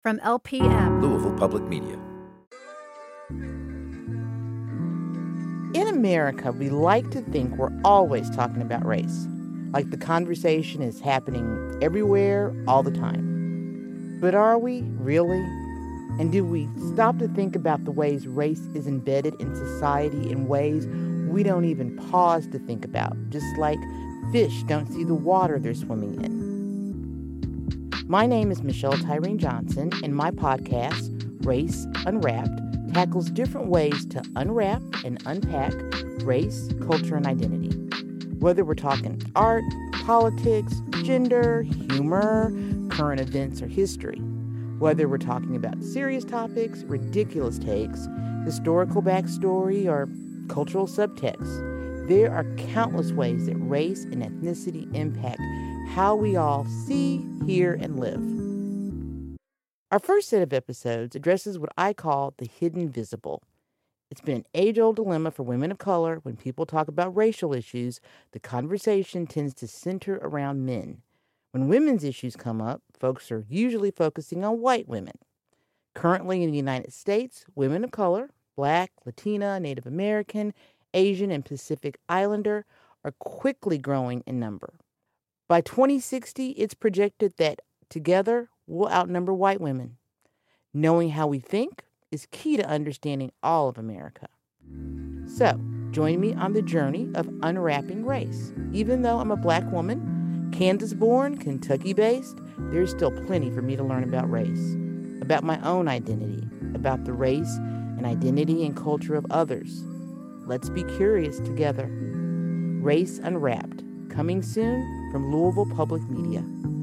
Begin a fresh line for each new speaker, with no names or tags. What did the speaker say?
From LPM,
Louisville Public Media.
In America, we like to think we're always talking about race, like the conversation is happening everywhere, all the time. But are we, really? And do we stop to think about the ways race is embedded in society in ways we don't even pause to think about, just like fish don't see the water they're swimming in? My name is Michelle Tyreen Johnson, and my podcast, Race Unwrapped, tackles different ways to unwrap and unpack race, culture, and identity. Whether we're talking art, politics, gender, humor, current events, or history. Whether we're talking about serious topics, ridiculous takes, historical backstory, or cultural subtext, there are countless ways that race and ethnicity impact how we all see, hear, and live. Our first set of episodes addresses what I call the hidden visible. It's been an age-old dilemma for women of color. When people talk about racial issues, the conversation tends to center around men. When women's issues come up, folks are usually focusing on white women. Currently in the United States, women of color, Black, Latina, Native American, Asian, and Pacific Islander, are quickly growing in number. By 2060, it's projected that together we'll outnumber white women. Knowing how we think is key to understanding all of America. So, join me on the journey of unwrapping race. Even though I'm a Black woman, Kansas-born, Kentucky-based, there's still plenty for me to learn about race, about my own identity, about the race and identity and culture of others. Let's be curious together. Race Unwrapped, coming soon from Louisville Public Media.